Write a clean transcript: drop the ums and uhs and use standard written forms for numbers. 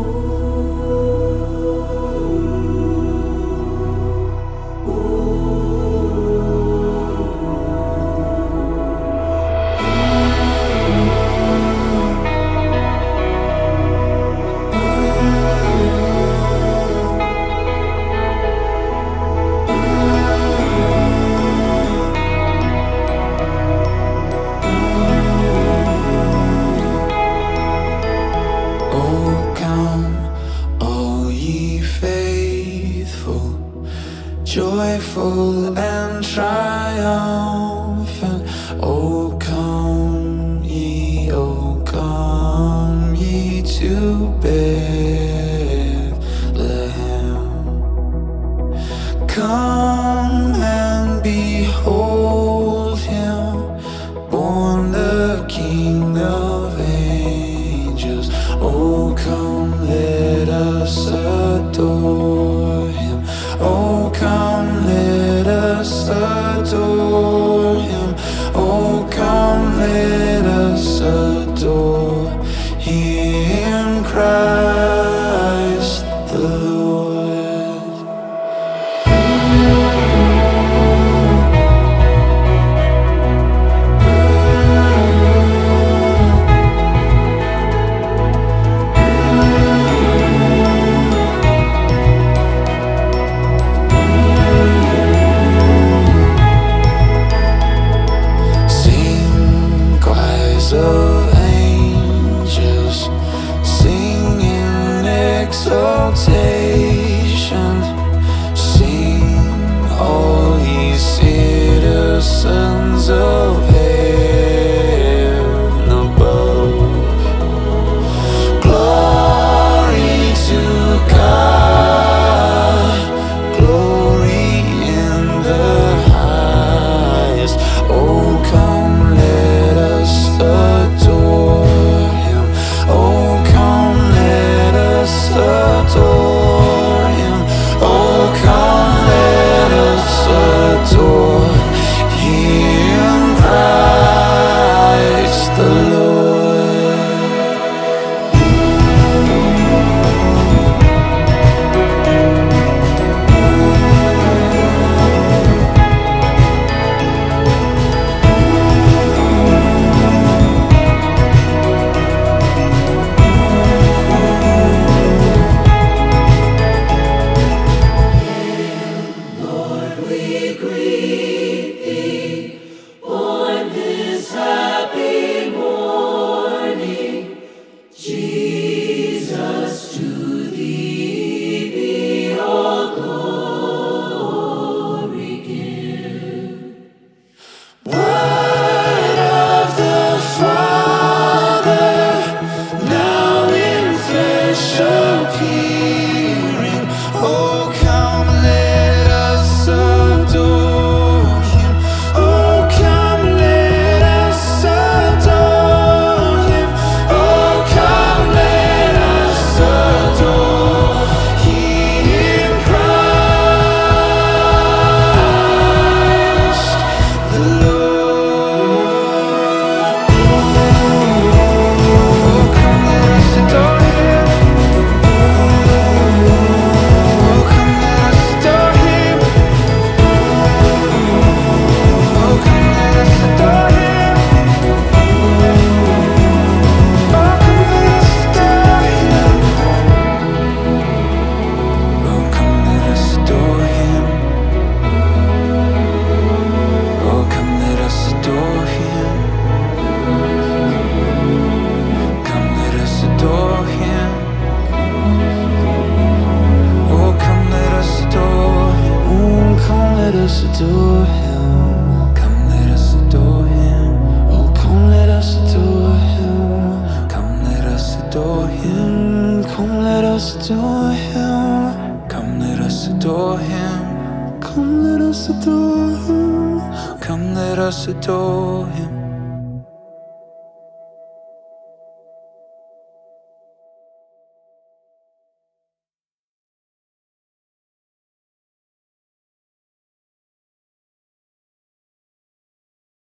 Joyful and triumphant, oh come ye to Bethlehem. Come and behold him, born the King of angels. Oh come, let us adore him. Oh come, let us adore him. Oh come, let us adore him, Christ the Lord. Of angels sing in exaltation, sing all ye citizens of heaven above. Glory to God, glory in the highest. Oh come, let us adore him. Oh come, let us adore him. Oh come, let us adore him, Christ the appearing. Oh come, let us adore him. Oh come, let us adore him. Oh come, let us adore him, Christ the Lord. Oh come, let us adore him. Let us adore him. Come, let us adore him. Oh, come, let us adore him. Come, let us adore him. Come, let us adore him. Come, let us adore him. Come, let us adore him. Come, let us adore him.